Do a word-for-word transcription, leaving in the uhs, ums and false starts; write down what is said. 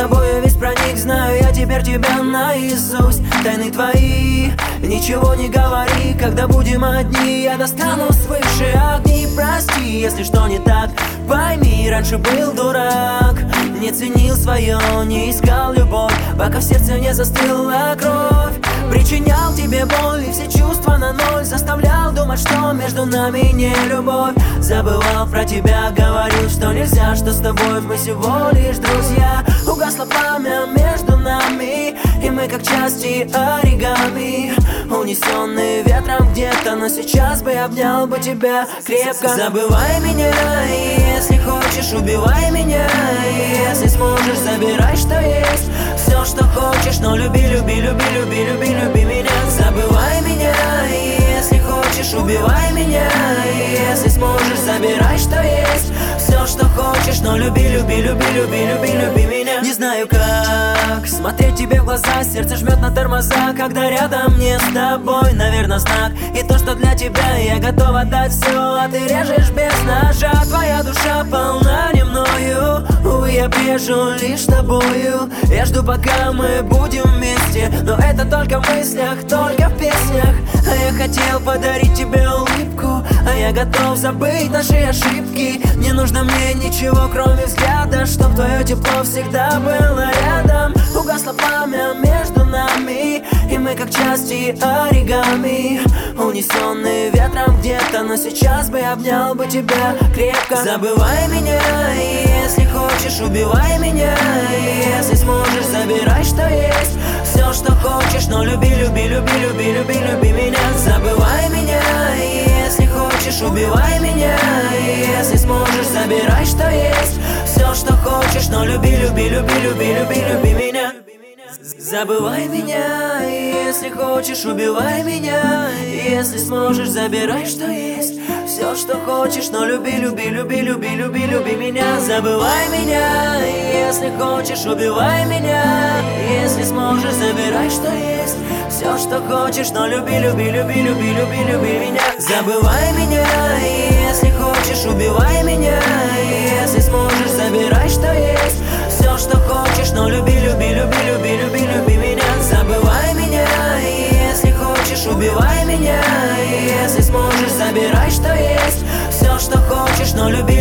тобой я весь проник, знаю я теперь тебя наизусть. Тайны твои, ничего не говори, когда будем одни, я достану свыше огни. Прости, если что не так, пойми, раньше был дурак, не ценил свое, не искал любовь, пока в сердце не застыла кровь. Причинял тебе боль и все чувства на ноль, заставлял думать, что между нами не любовь. Забывал про тебя, говорил, что нельзя, что с тобой мы всего лишь друзья. Угасло пламя между нами, и мы как части оригами, унесенные ветром где-то, но сейчас бы я обнял бы тебя крепко. Забывай меня, если хочешь, убивай меня, если сможешь, забирай, что есть, все, что хочешь, но люби, люби, люби, люби, люби, люби меня. Забывай меня, если хочешь, убивай меня, если сможешь, забирай, что есть, все, что хочешь, но люби, люби, люби, люби, люби, люби меня. Не знаю как смотреть тебе в глаза, сердце жмет на тормоза, когда рядом не с тобой, наверное, знак. И то, что для тебя я готова дать все, а ты режешь без ножа. Твоя душа полна не мною, увы, я брежу лишь тобою. Я жду, пока мы будем вместе, но это только в мыслях, только в песнях. А я хотел подарить тебе улыбку, а я готов забыть наши ошибки. Не нужно мне ничего, кроме взгляда, чтоб твое тепло всегда было рядом. Угасло пламя между нами, и мы как части оригами, унесенные ветром где-то, но сейчас бы я обнял бы тебя крепко. Забывай меня, если хочешь, убивай меня, если сможешь, забирай, что есть, все, что хочешь, но люби, люби, люби, люби, люби, люби меня. Забывай меня, если хочешь, убивай меня, если сможешь, забирай, что есть, все, что хочешь, но люби, люби, люби, люби, люби, люби меня. Забывай меня, если хочешь, убивай меня, если сможешь, забирай, что есть, все, что хочешь, но люби, люби, люби, люби, люби, люби меня. Забывай меня, если хочешь, убивай меня, если сможешь, забирай, что есть, все, что хочешь, но люби, люби, люби, люби, люби, люби меня. Забывай меня, если хочешь, убивай меня, если сможешь, забирай, что есть, все, что хочешь, но люби, люби, люби, люби, люби, люби меня. Забывай меня, если хочешь, убивай меня, если сможешь, забирай, что есть, все, что хочешь, но люби.